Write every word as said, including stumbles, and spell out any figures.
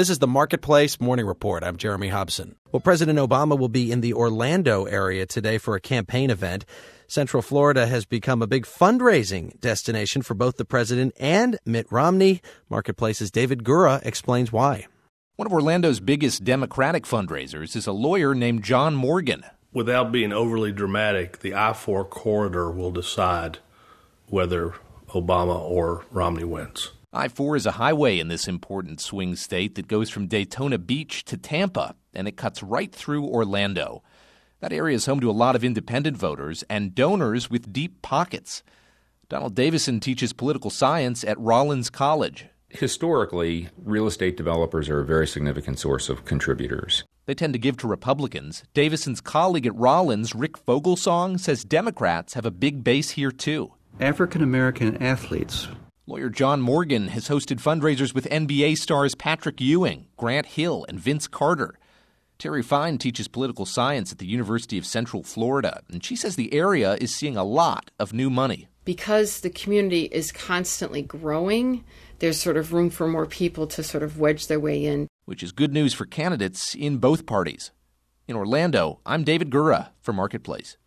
This is the Marketplace Morning Report. I'm Jeremy Hobson. Well, President Obama will be in the Orlando area today for a campaign event. Central Florida has become a big fundraising destination for both the president and Mitt Romney. Marketplace's David Gura explains why. One of Orlando's biggest Democratic fundraisers is a lawyer named John Morgan. Without being overly dramatic, the I four corridor will decide whether Obama or Romney wins. I four is a highway in this important swing state that goes from Daytona Beach to Tampa, and it cuts right through Orlando. That area is home to a lot of independent voters and donors with deep pockets. Donald Davison teaches political science at Rollins College. Historically, real estate developers are a very significant source of contributors. They tend to give to Republicans. Davison's colleague at Rollins, Rick Fogelsong, says Democrats have a big base here, too. African-American athletes. Lawyer John Morgan has hosted fundraisers with N B A stars Patrick Ewing, Grant Hill, and Vince Carter. Terry Fine teaches political science at the University of Central Florida, and she says the area is seeing a lot of new money. Because the community is constantly growing, there's sort of room for more people to sort of wedge their way in. Which is good news for candidates in both parties. In Orlando, I'm David Gura for Marketplace.